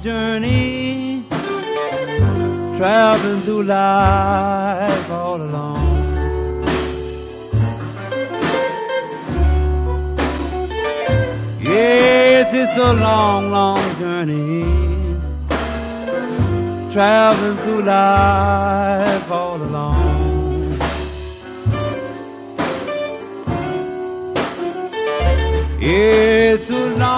journey, traveling through life all alone. Yes, it's a long, long journey, traveling through life all alone. It's a long